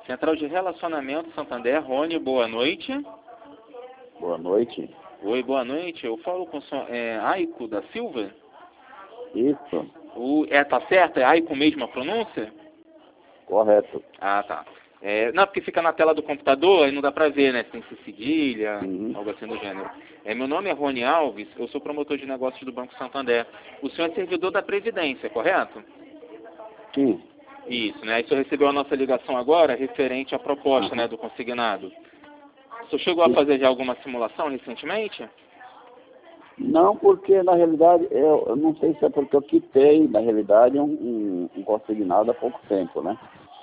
Central de Relacionamento Santander, Rony, boa noite. Boa noite. Oi, boa noite. Eu falo com o senhor Aico da Silva? Isso, Tá certo? É Aico mesmo a pronúncia? correto. Ah, tá. Não, porque fica na tela do computador, aí não dá pra ver, né? Se tem cedilha, Uhum. algo assim do gênero. Meu nome é Rony Alves, eu sou promotor de negócios do Banco Santander. O senhor é servidor da Previdência, correto? Sim. Isso, né? Aí o senhor recebeu a nossa ligação agora referente à proposta, né, do consignado. O senhor chegou a Sim. fazer já alguma simulação recentemente? Não, porque na realidade, eu não sei se é porque eu quitei, na realidade, um consignado há pouco tempo, né?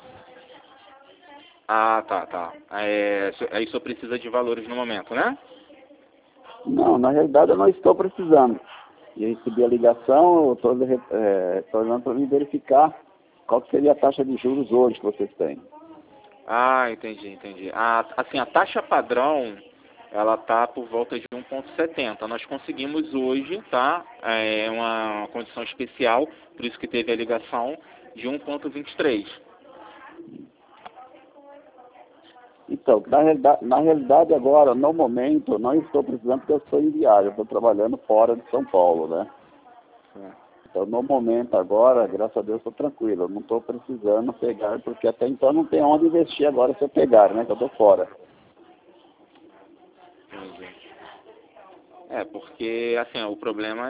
Ah, tá. Aí o senhor precisa de valores no momento, né? Não, na realidade eu não estou precisando. Eu recebi a ligação, eu estou olhando para me verificar qual que seria a taxa de juros hoje que vocês têm. Ah, entendi. Assim, a taxa padrão, ela tá por volta de 1,70. Nós conseguimos hoje, tá? Uma condição especial, por isso que teve a ligação, de 1,23. Então, na realidade agora, no momento, eu não estou precisando porque eu estou em viagem, eu estou trabalhando fora de São Paulo, né? Então, no momento agora, graças a Deus, estou tranquilo. Eu não estou precisando pegar, porque até então não tem onde investir agora se eu pegar, né? Que eu estou fora. Entendi. Porque, assim, o problema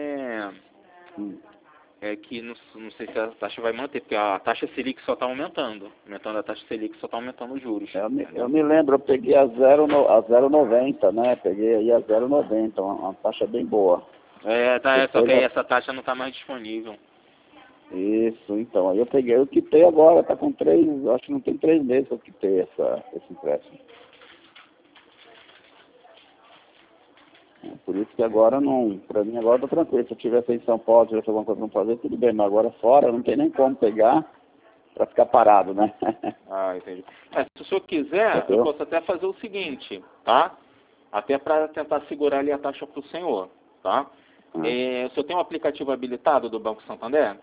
é que não sei se a taxa vai manter, porque a taxa Selic só está aumentando. Aumentando a taxa Selic só está aumentando os juros. Eu me lembro, eu peguei a 0,90, né? Peguei aí a 0,90, uma taxa bem boa. Só Depois que aí essa taxa não está mais disponível. Isso, então. Aí eu quitei agora, tá com 3, acho que não tem 3 meses que eu quitei esse empréstimo. Por isso que agora não, pra mim agora tá tranquilo. Se eu estivesse em São Paulo, tivesse alguma coisa pra fazer, tudo bem, mas agora fora não tem nem como pegar pra ficar parado, né? Ah, entendi. Se o senhor quiser, Entendeu? eu posso até fazer o seguinte, tá? Até para tentar segurar ali a taxa para o senhor, tá? O senhor tem um aplicativo habilitado do Banco Santander?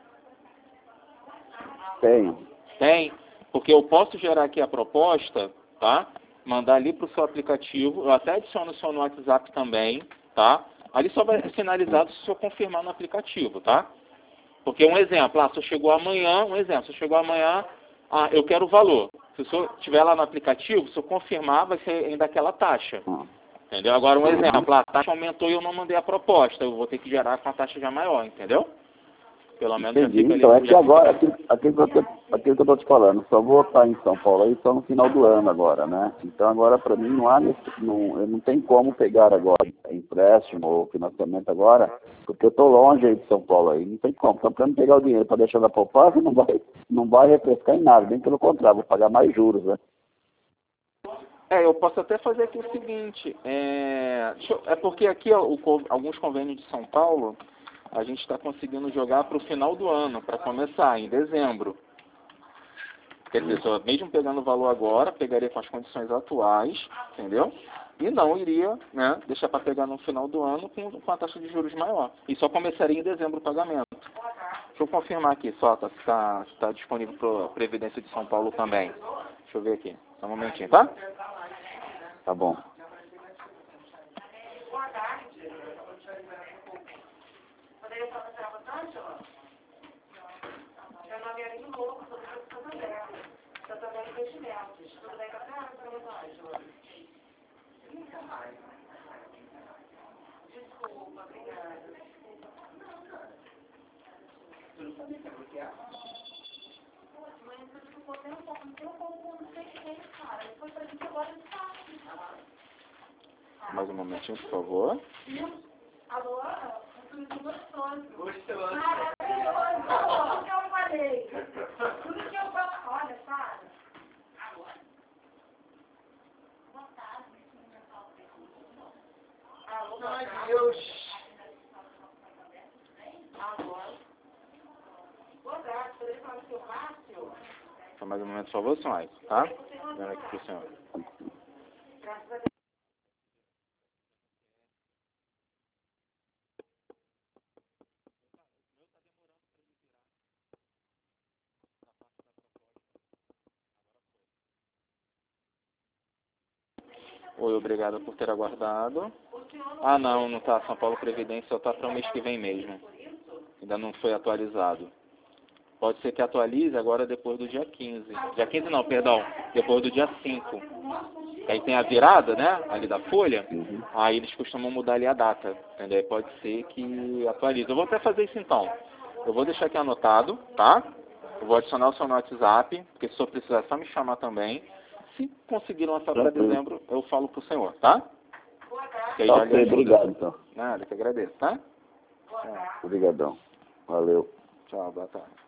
Tenho. Tem, porque eu posso gerar aqui a proposta, tá? Mandar ali para o seu aplicativo, eu até adiciono o senhor no WhatsApp também, tá? Ali só vai ser sinalizado se o senhor confirmar no aplicativo, tá? Porque se o senhor chegou amanhã, eu quero o valor. Se o senhor estiver lá no aplicativo, se o senhor confirmar, vai ser ainda aquela taxa. Entendeu? Agora a taxa aumentou e eu não mandei a proposta, eu vou ter que gerar com a taxa já maior, entendeu? Pelo menos Entendi. já fica ali. Então, é que agora, aquilo que eu estou te falando, só vou estar em São Paulo aí só no final do ano agora, né? Então agora para mim não tem como pegar agora empréstimo ou financiamento agora, porque eu estou longe aí de São Paulo aí, não tem como. Então para não pegar o dinheiro para deixar na poupança, não vai refrescar em nada, bem pelo contrário, vou pagar mais juros, né? Eu posso até fazer aqui o seguinte, porque aqui alguns convênios de São Paulo, a gente está conseguindo jogar para o final do ano, para começar, em dezembro. Quer dizer, mesmo pegando o valor agora, pegaria com as condições atuais, entendeu? E não iria, né, deixar para pegar no final do ano com a taxa de juros maior. E só começaria em dezembro o pagamento. Deixa eu confirmar aqui só, se está disponível para a Previdência de São Paulo também. Deixa eu ver aqui. Só um momentinho, tá? Tá bom. Mais um momentinho, por favor. Alô? Gostoso. Maravilhoso. Tudo que eu falei. Tudo que eu falei. Olha, para. Boa tarde. Alô, Ai, Deus. alô. Boa tarde. Poderia falar com o seu Márcio? Só mais um momento, por favor, senhor, tá? Vendo aqui pro senhor. Graças a Deus. Oi, obrigado por ter aguardado. Ah, não, não tá. São Paulo Previdência só tá para o mês que vem mesmo. Ainda não foi atualizado. Pode ser que atualize agora depois do dia 15. Dia 15 não, perdão. Depois do dia 5. Aí tem a virada, né? Ali da folha. Uhum. Aí eles costumam mudar ali a data. Entendeu? Aí pode ser que atualize. Eu vou até fazer isso então. Eu vou deixar aqui anotado, tá? Eu vou adicionar o seu no WhatsApp, porque se o senhor precisar é só me chamar também. Se conseguir lançar para dezembro, eu falo pro senhor, tá? Que aí já lhe Ok, ajuda. obrigado então. Nada, que agradeço, tá? Obrigadão. Valeu. Tchau, boa tarde.